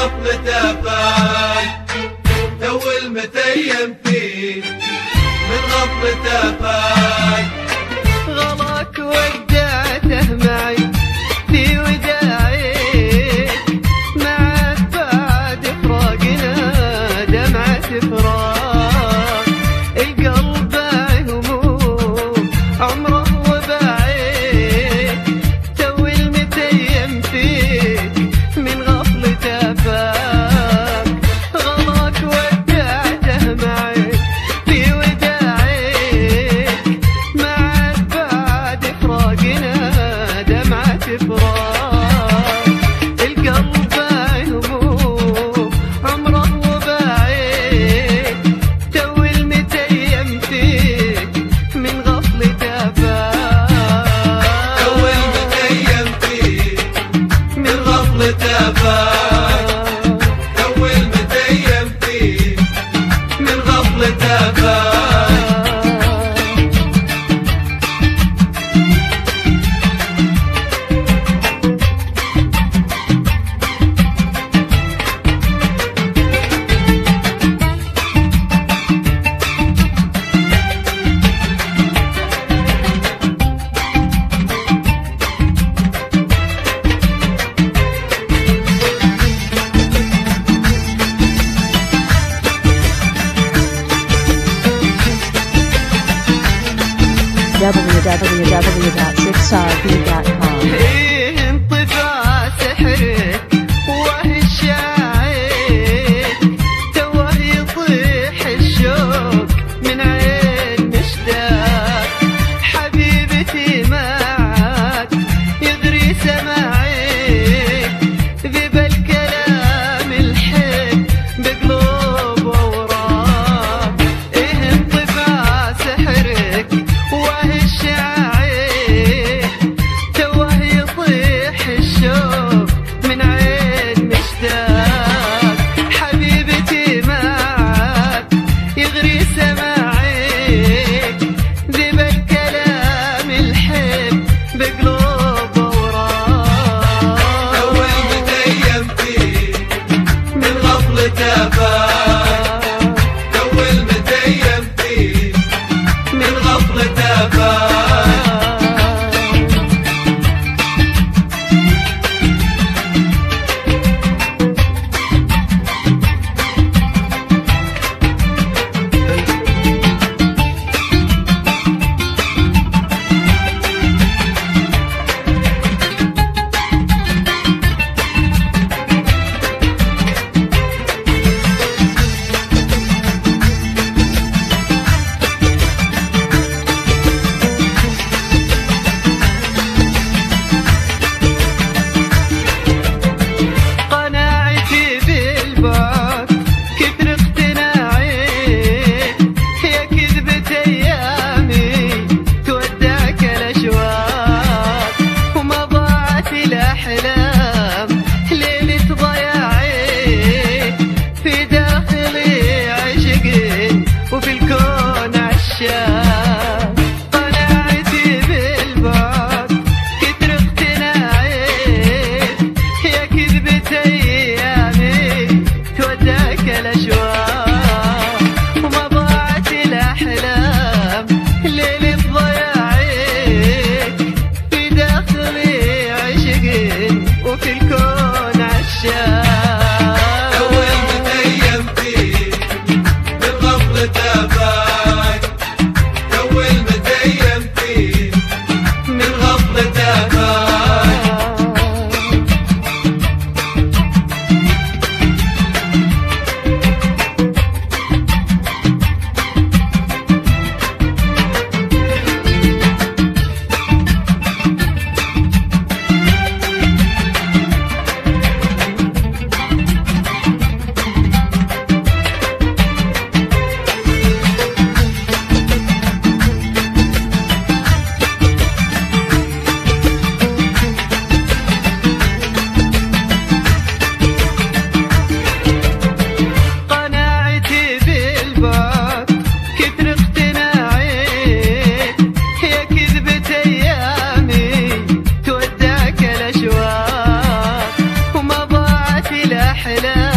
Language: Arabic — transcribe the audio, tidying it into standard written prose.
غفلته فاق تو المتيم فيه من غفلته فاق غلاك ودعته معي في وداعك مع بعد فراقنا دمعة فراق القلب هموم عمره وباعك تو المتيم فيك من غفلته فاق غلاك ودعته معي في وداعك مع بعد فراقنا دمعة فراق القلب هموم عمره وباعك تو المتيم فيك من غفلته فاق تو المتيم فيه من غفلته فاق تو المتيم فيه من غفلته فاق www.6rb.com. انطفى سحرك وهالشاعر توه يطيح الشوق من عين مشتاق حبيبتي معك يغري سماعك ذب الكلام الحب بقلوب ووراق انطفى سحرك وهالشاعر تو أحلام